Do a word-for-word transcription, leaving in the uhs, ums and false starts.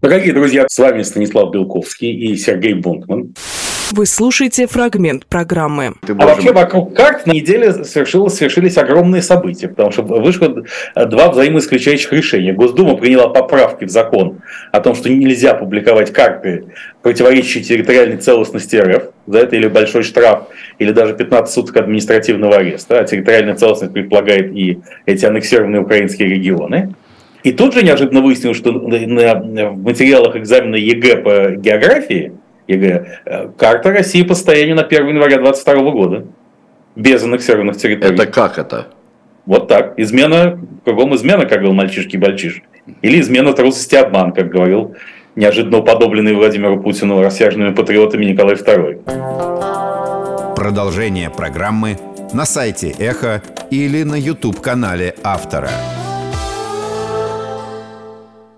Дорогие друзья, с вами Станислав Белковский и Сергей Бунтман. Вы слушаете фрагмент программы. А вообще вокруг карт на неделе совершилось, совершились огромные события, потому что вышло два взаимоисключающих решения. Госдума приняла поправки в закон о том, что нельзя публиковать карты, противоречащие территориальной целостности РФ. За это или большой штраф, или даже пятнадцать суток административного ареста. А территориальная целостность предполагает и эти аннексированные украинские регионы. И тут же неожиданно выяснилось, что в материалах экзамена ЕГЭ по географии ЕГЭ, карта России по состоянию на первое января две тысячи двадцать второго года. Без аннексированных территорий. Это как это? Вот так. Измена, кругом измена, как говорил мальчишки-бальчиш. Или измена, трусость и обман, как говорил неожиданно уподобленный Владимиру Путину рассерженными патриотами Николай второй. Продолжение программы на сайте Эхо или на YouTube-канале автора.